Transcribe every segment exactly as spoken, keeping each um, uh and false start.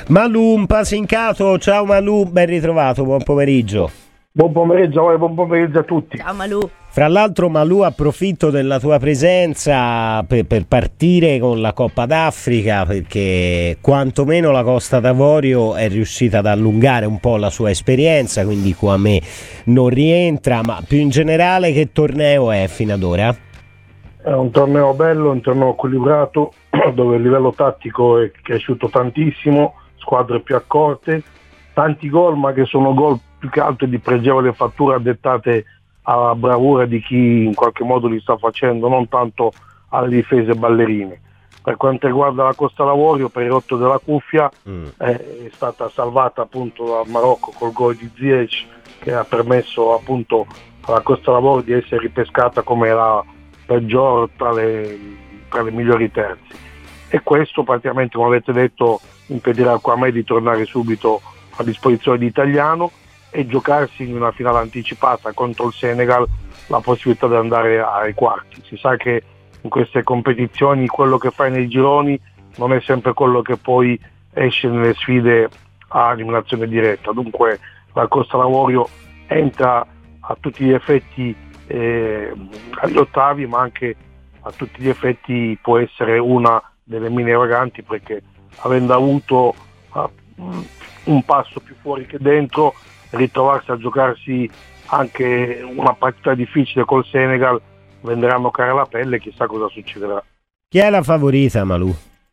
Malù Mpasincato, ciao Malù, ben ritrovato, buon pomeriggio. Buon pomeriggio a voi, buon pomeriggio a tutti. Ciao Malù. Fra l'altro Malù, approfitto della tua presenza per, per partire con la Coppa d'Africa, perché quantomeno la Costa d'Avorio è riuscita ad allungare un po' la sua esperienza, quindi Kouamé non rientra, ma più in generale che torneo è fino ad ora? È un torneo bello, un torneo equilibrato, dove il livello tattico è cresciuto tantissimo, squadre più accorte, tanti gol, ma che sono gol più che altro di pregevole fattura dettate alla bravura di chi in qualche modo li sta facendo, non tanto alle difese ballerine. Per quanto riguarda la Costa d'Avorio, per il rotto della cuffia, mm. è stata salvata appunto dal Marocco col gol di Ziyech, che ha permesso appunto alla Costa d'Avorio di essere ripescata come la peggior tra le, tra le migliori terzi. E questo praticamente, come avete detto, impedirà a Kouamé di tornare subito a disposizione di Italiano e giocarsi in una finale anticipata contro il Senegal la possibilità di andare ai quarti. Si sa che in queste competizioni quello che fai nei gironi non è sempre quello che poi esce nelle sfide a eliminazione diretta, dunque la Costa d'Avorio entra a tutti gli effetti eh, agli ottavi, ma anche a tutti gli effetti può essere una delle mine vaganti, perché avendo avuto uh, un passo più fuori che dentro, ritrovarsi a giocarsi anche una partita difficile col Senegal venderanno cara la pelle, chissà cosa succederà. Chi è la favorita, Malù?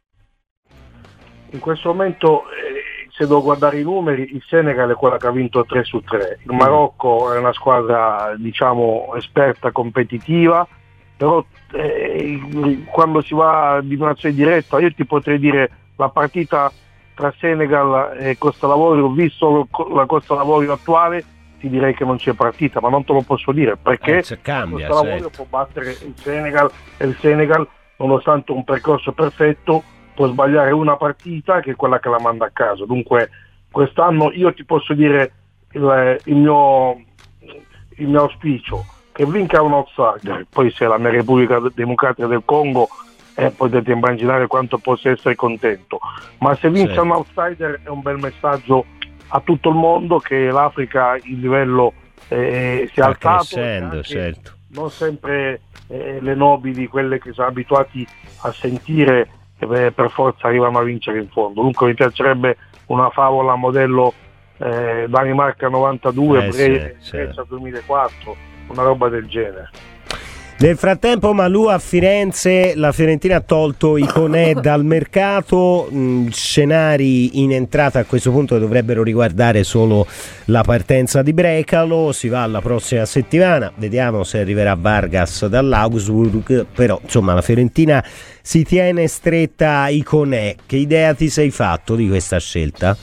In questo momento eh, se devo guardare i numeri, il Senegal è quella che ha vinto tre su tre, il Marocco è una squadra diciamo esperta, competitiva, però eh, quando si va di eliminazione diretta io ti potrei dire la partita tra Senegal e Costa d'Avorio, visto la Costa d'Avorio attuale ti direi che non c'è partita, ma non te lo posso dire perché eh, cambia, Costa d'Avorio certo. può battere il Senegal e il Senegal, nonostante un percorso perfetto, può sbagliare una partita che è quella che la manda a casa. Dunque quest'anno io ti posso dire il, il, mio, il mio auspicio, che vinca un outsider, poi se la mia Repubblica Democratica del Congo eh, potete immaginare quanto possa essere contento, ma se vince certo. un outsider è un bel messaggio a tutto il mondo che l'Africa il livello eh, si è alzato, certo. non sempre eh, le nobili, quelle che sono abituati a sentire eh, per forza arrivano a vincere in fondo. Dunque mi piacerebbe una favola modello eh, Danimarca novantadue, eh, Grecia sì, certo. duemilaquattro, una roba del genere. Nel frattempo Malù, a Firenze la Fiorentina ha tolto Iconé dal mercato, mh, scenari in entrata a questo punto dovrebbero riguardare solo la partenza di Brecalo, si va alla prossima settimana, vediamo se arriverà Vargas dall'Augsburg, però insomma la Fiorentina si tiene stretta Iconé. Che idea ti sei fatto di questa scelta?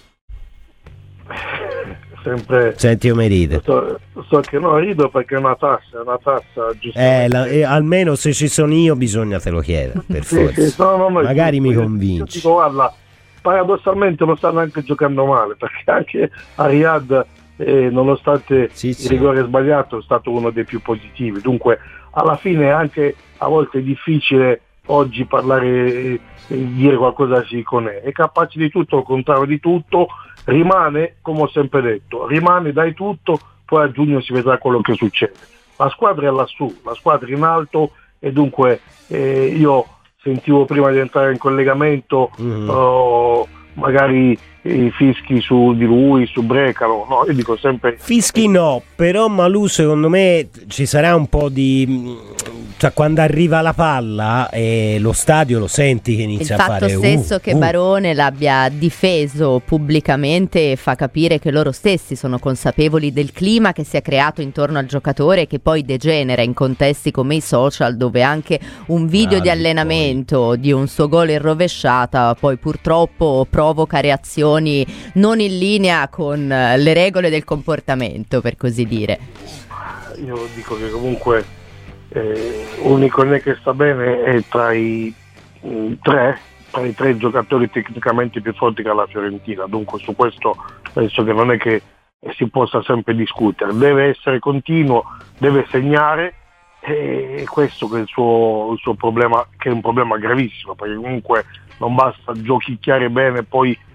Sempre senti, io mi ride. So, so che no, rido perché è una tassa, è una tassa eh, la, eh, almeno se ci sono io bisogna te lo chiedere per sì, forza. Sì, no, no, no, magari io, mi io, convinci. Io dico, guarda, paradossalmente non stanno anche giocando male, perché anche a Riyadh eh, nonostante sì, il sì. rigore sbagliato è stato uno dei più positivi, dunque alla fine anche a volte è difficile oggi parlare e eh, dire qualcosa di Iconé, è capace di tutto, al contrario di tutto, rimane, come ho sempre detto, rimane, dai tutto, poi a giugno si vedrà quello che succede. La squadra è lassù, la squadra è in alto e dunque eh, io sentivo prima di entrare in collegamento mm-hmm. oh, magari i fischi su di lui, su Brecalo, no, io dico sempre fischi no, però Malù secondo me ci sarà un po' di, cioè quando arriva la palla e lo stadio lo senti che inizia il a fare il fatto stesso uh, che uh. Barone l'abbia difeso pubblicamente fa capire che loro stessi sono consapevoli del clima che si è creato intorno al giocatore e che poi degenera in contesti come i social, dove anche un video ah, di allenamento poi. di un suo gol in rovesciata poi purtroppo provoca reazioni non in linea con le regole del comportamento, per così dire. Io dico che comunque eh, un Iconé che sta bene è tra i mh, tre tra i tre giocatori tecnicamente più forti che ha la Fiorentina, dunque su questo penso che non è che si possa sempre discutere, deve essere continuo, deve segnare, e questo che è il suo, il suo problema, che è un problema gravissimo, perché comunque non basta giochicchiare bene e poi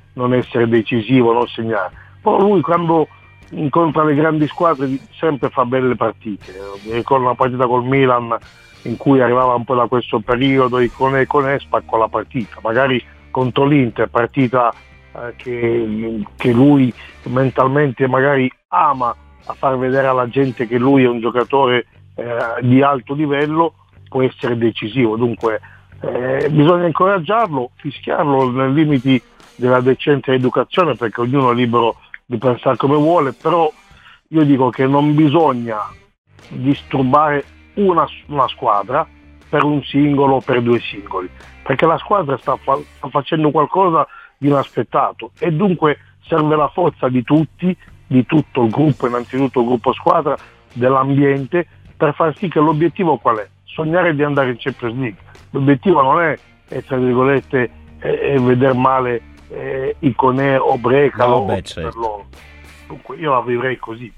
non essere decisivo, non segnare. Però lui quando incontra le grandi squadre sempre fa belle partite. Mi ricordo una partita col Milan in cui arrivava un po' da questo periodo e con con spaccò la partita, magari contro l'Inter, partita eh, che, che lui mentalmente magari ama a far vedere alla gente che lui è un giocatore eh, di alto livello, può essere decisivo. Dunque eh, bisogna incoraggiarlo, fischiarlo nei limiti della decente educazione, perché ognuno è libero di pensare come vuole, però io dico che non bisogna disturbare una, una squadra per un singolo o per due singoli, perché la squadra sta, fa- sta facendo qualcosa di inaspettato e dunque serve la forza di tutti, di tutto il gruppo, innanzitutto il gruppo squadra, dell'ambiente, per far sì che l'obiettivo qual è? Sognare di andare in Champions League. L'obiettivo non è, è tra virgolette, è, è vedere male eh, Iconè o Brecalo, no, beh, per certo. loro. Dunque io la vivrei così.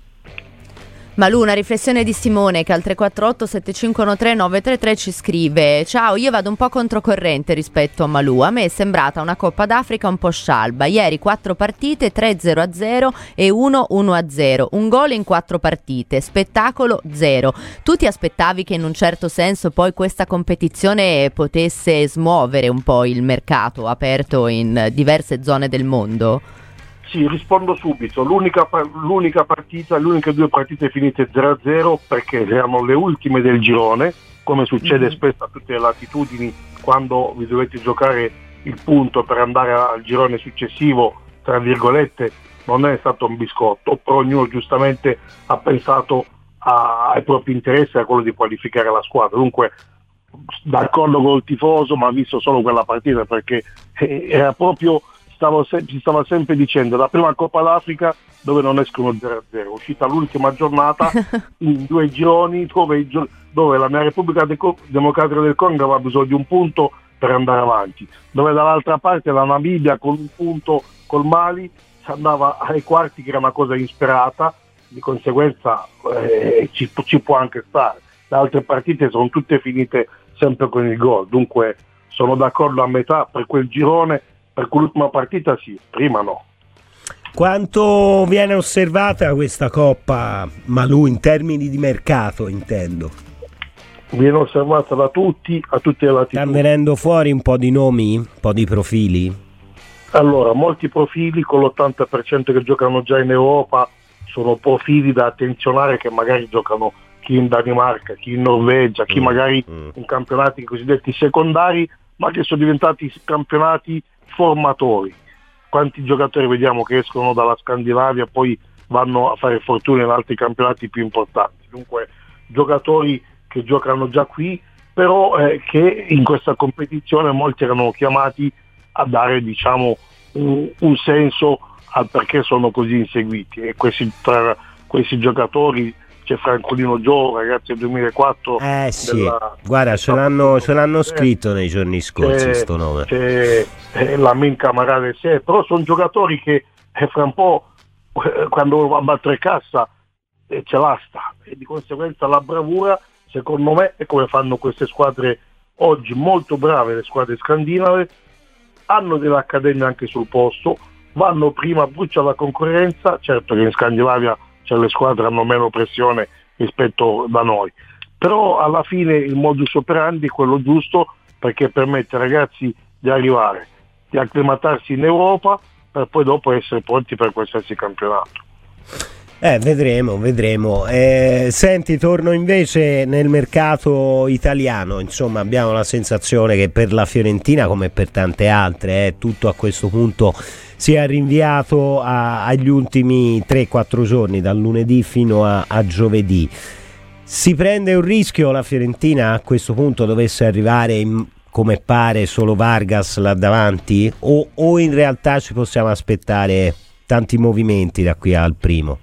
Malù, una riflessione di Simone che al tre quattro otto sette cinque uno tre nove tre tre ci scrive: ciao, io vado un po' controcorrente rispetto a Malù, a me è sembrata una Coppa d'Africa un po' scialba, ieri quattro partite, tre zero a zero e uno uno a zero, un gol in quattro partite, spettacolo zero. Tu ti aspettavi che in un certo senso poi questa competizione potesse smuovere un po' il mercato aperto in diverse zone del mondo? Sì, rispondo subito. L'unica, l'unica partita, le uniche due partite finite zero a zero perché erano le ultime del girone, come succede mm-hmm. spesso a tutte le latitudini quando vi dovete giocare il punto per andare al girone successivo, tra virgolette, non è stato un biscotto, però ognuno giustamente ha pensato a, ai propri interessi, a quello di qualificare la squadra. Dunque d'accordo col tifoso, ma ha visto solo quella partita perché era proprio... Stavo se- si stava sempre dicendo la prima Coppa d'Africa dove non escono zero a zero, uscita l'ultima giornata in due gironi dove, dove la mia Repubblica De- Democratica del Congo aveva bisogno di un punto per andare avanti, dove dall'altra parte la Namibia con un punto col Mali si andava ai quarti, che era una cosa insperata, di conseguenza eh, ci, ci può anche stare. Le altre partite sono tutte finite sempre con il gol, dunque sono d'accordo a metà per quel girone. Per l'ultima partita sì, prima no. Quanto viene osservata questa Coppa, Malù, in termini di mercato intendo? Viene osservata da tutti, a tutte le latitudini. Stanno venendo fuori un po' di nomi, un po' di profili? Allora, molti profili con l'ottanta per cento che giocano già in Europa sono profili da attenzionare, che magari giocano chi in Danimarca, chi in Norvegia, chi mm, magari mm. in campionati cosiddetti secondari, ma che sono diventati campionati formatori. Quanti giocatori vediamo che escono dalla Scandinavia e poi vanno a fare fortuna in altri campionati più importanti. Dunque giocatori che giocano già qui, però eh, che in questa competizione molti erano chiamati a dare, diciamo, un, un senso al perché sono così inseguiti, e questi, tra questi giocatori c'è Francolino Gio, ragazzi del duemilaquattro. Eh sì, della, guarda, ce l'hanno, ce l'hanno scritto nei giorni scorsi questo nome. C'è eh, Lamin Camara del sé, però sono giocatori che eh, fra un po' eh, quando va a battere cassa eh, ce l'ha sta, e di conseguenza la bravura, secondo me, è come fanno queste squadre oggi molto brave, le squadre scandinave, hanno delle accademie anche sul posto, vanno prima, bruciano la concorrenza, certo che in Scandinavia cioè le squadre hanno meno pressione rispetto da noi, però alla fine il modus operandi è quello giusto, perché permette ai ragazzi di arrivare, di acclimatarsi in Europa per poi dopo essere pronti per qualsiasi campionato. Eh, vedremo, vedremo. Eh, senti, torno invece nel mercato italiano. Insomma, abbiamo la sensazione che per la Fiorentina, come per tante altre, eh, tutto a questo punto sia rinviato a, agli ultimi tre quattro giorni, dal lunedì fino a, a giovedì. Si prende un rischio la Fiorentina a questo punto, dovesse arrivare in, come pare, solo Vargas là davanti, o, o in realtà ci possiamo aspettare tanti movimenti da qui al primo?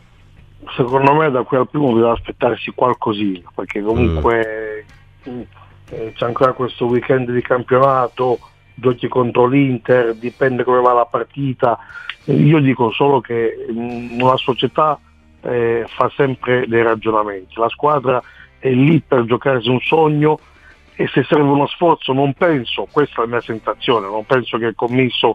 Secondo me da qui al primo bisogna aspettarsi qualcosina, perché comunque mm. eh, c'è ancora questo weekend di campionato, giochi contro l'Inter, dipende come va la partita. Io dico solo che mh, una società eh, fa sempre dei ragionamenti, la squadra è lì per giocarsi un sogno, e se serve uno sforzo non penso, questa è la mia sensazione, non penso che il commisso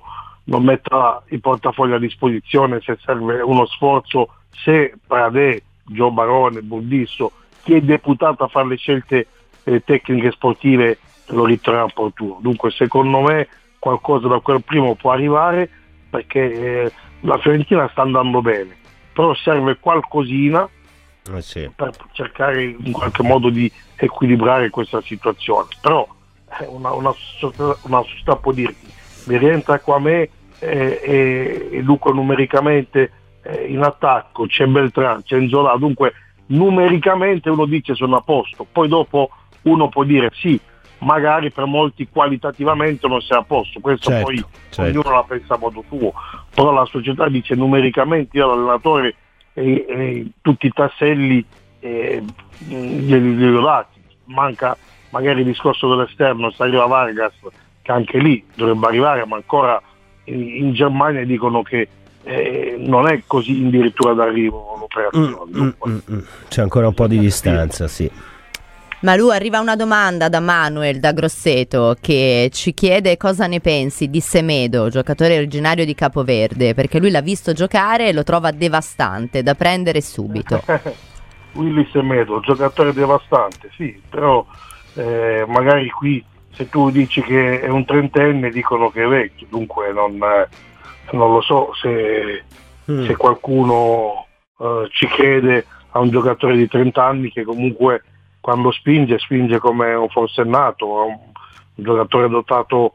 non metta il portafoglio a disposizione se serve uno sforzo, se Pradè, Gio Barone, Burdisso, chi è deputato a fare le scelte eh, tecniche sportive lo riterrà opportuno. Dunque secondo me qualcosa da quel primo può arrivare, perché eh, la Fiorentina sta andando bene, però serve qualcosina eh sì. per cercare in qualche modo di equilibrare questa situazione. Però eh, una, una, società, una società può dirti mi rientra qua a me eh, e, e Luca numericamente eh, in attacco, c'è Beltrán, c'è Nzola, dunque numericamente uno dice sono a posto, poi dopo uno può dire sì, magari per molti qualitativamente non sei a posto, questo certo, poi certo. ognuno la pensa a modo suo, però la società dice numericamente io l'allenatore e, e tutti i tasselli eh, glieli, glieli ho dati, manca magari il discorso dell'esterno, se arriva Vargas che anche lì dovrebbe arrivare, ma ancora in, in Germania dicono che eh, non è così addirittura d'arrivo l'operazione. Mm, mm, mm, mm. C'è ancora un po' di distanza, sì. Malù, arriva una domanda da Manuel da Grosseto che ci chiede cosa ne pensi di Semedo, giocatore originario di Capoverde, perché lui l'ha visto giocare e lo trova devastante, da prendere subito. Willy Semedo, giocatore devastante, sì, però eh, magari qui se tu dici che è un trentenne dicono che è vecchio, dunque non, eh, non lo so se, mm. se qualcuno eh, ci crede a un giocatore di trenta anni che comunque quando spinge, spinge come un forsennato, un, un giocatore dotato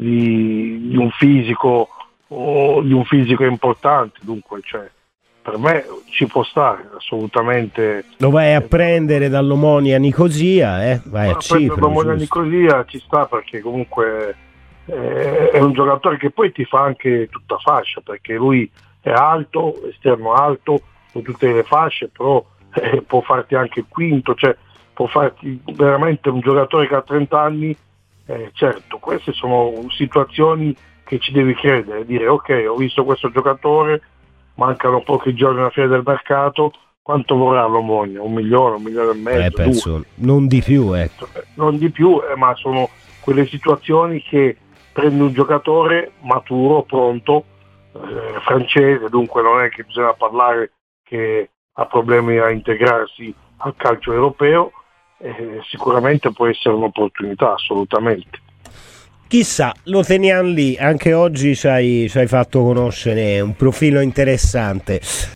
di, di un fisico o di un fisico importante, dunque cioè, per me ci può stare assolutamente. Lo vai a prendere dall'Omonia Nicosia, eh? Vai a Cipro. Dall'Omonia Nicosia ci sta, perché comunque eh, è un giocatore che poi ti fa anche tutta fascia, perché lui è alto, esterno alto, con tutte le fasce, però eh, può farti anche il quinto, cioè può farti veramente un giocatore che ha trenta anni, eh, certo, queste sono situazioni che ci devi credere, dire ok, ho visto questo giocatore, mancano pochi giorni alla fine del mercato, quanto vorrà l'Omonia? Un milione, un milione e mezzo? Eh, penso, non di più, ecco. Non di più, eh, ma sono quelle situazioni che prendi un giocatore maturo, pronto, eh, francese, dunque non è che bisogna parlare che ha problemi a integrarsi al calcio europeo, eh, sicuramente può essere un'opportunità, assolutamente. Chissà, lo teniamo lì, anche oggi ci hai, ci hai fatto conoscere un profilo interessante.